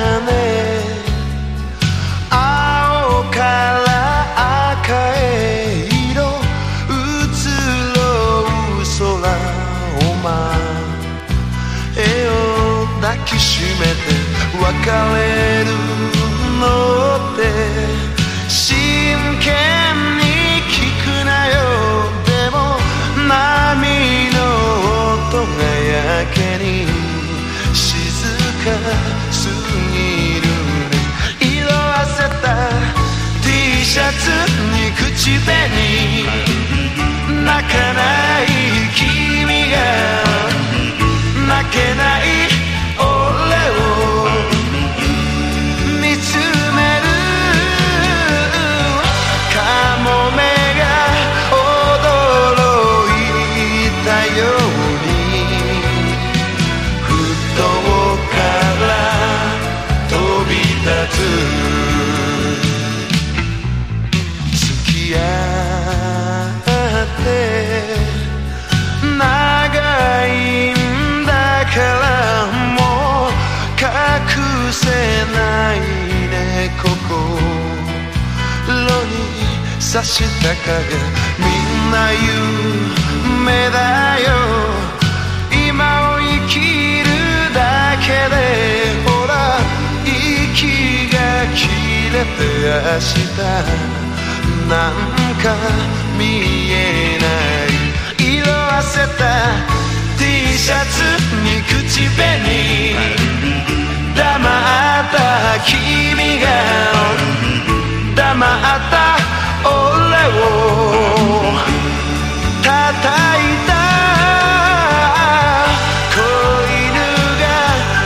ね青から赤へ色移ろう空を前を抱きしめて別れるのって真剣に聞くなよでも波の音がやけに静かすぎるね色あせた T シャツに口紅泣かない君が泣けない俺を見つめるカモメが驚いたようにふとから飛び立つ付き合って長いんだからもう隠せないね心に差した影みんな夢だよ今を生きるだけでほら息が切れて明日なんか見えない色あせた T シャツに口